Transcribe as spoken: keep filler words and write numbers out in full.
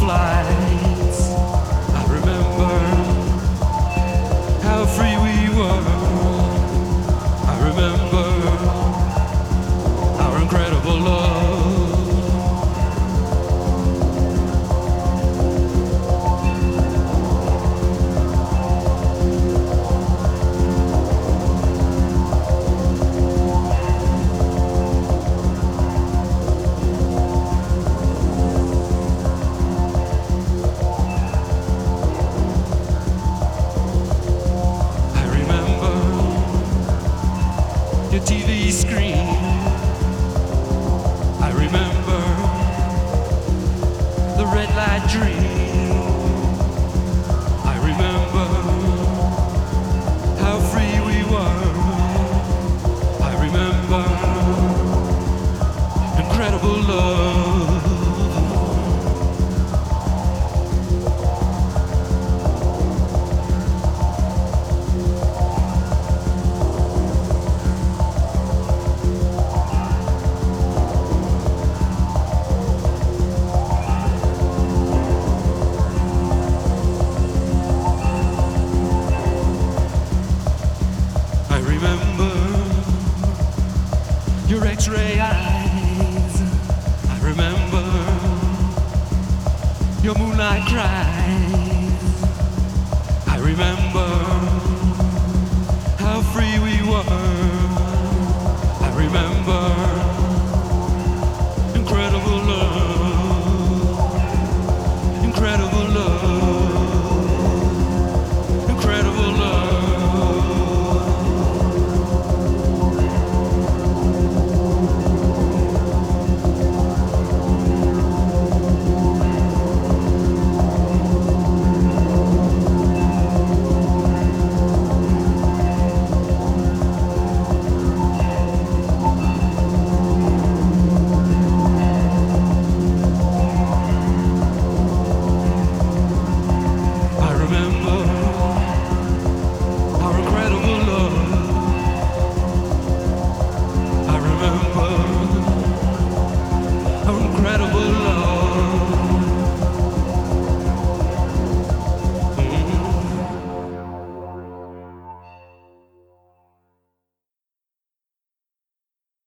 flights. I remember how free we were. I remember our incredible love. Your T V screen. I remember the red light dream. I remember how free we were. I remember incredible love. I remember your X-ray eyes. I remember your moonlight cries. I remember how free we were. I remember